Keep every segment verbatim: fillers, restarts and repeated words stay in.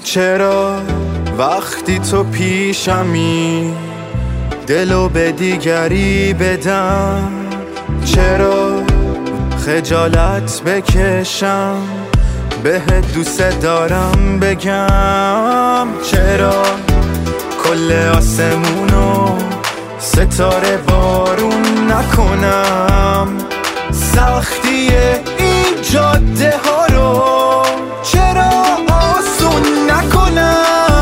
چرا وقتی تو پیشمی دلو به دیگری بدم؟ چرا خجالت بکشم بهت دوست دارم بگم؟ چرا کل آسمونو ستاره بارون نکنم؟ سختی این جاده ها رو چرا آسون نکنم؟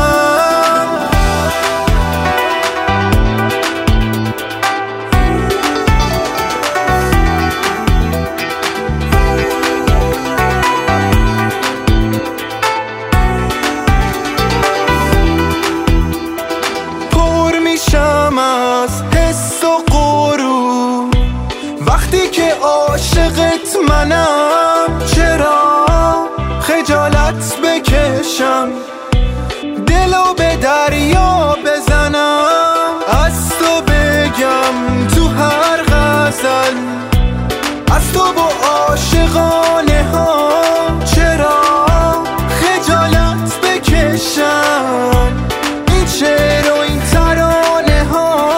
پر میشم از حس و غرور وقتی که عاشقت منم. چرا خجالت بکشم دلو به دریا بزنم؟ از تو بگم تو هر غزل از تو با عاشقانه ها. چرا خجالت بکشم این شعر و این ترانه ها؟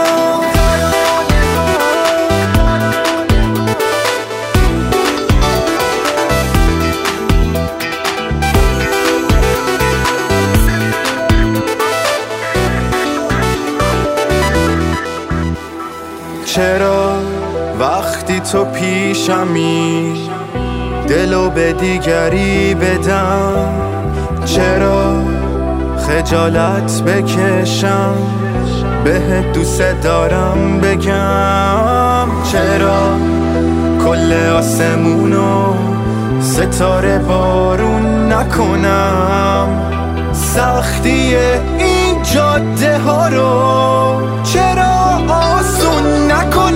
چرا وقتی تو پیشمی دلو به دیگری بدم؟ چرا خجالت بکشم بهت دوست دارم بگم؟ چرا کل آسمونو ستاره بارون نکنم؟ سختی این جاده ها رو چرا آسون نکنم؟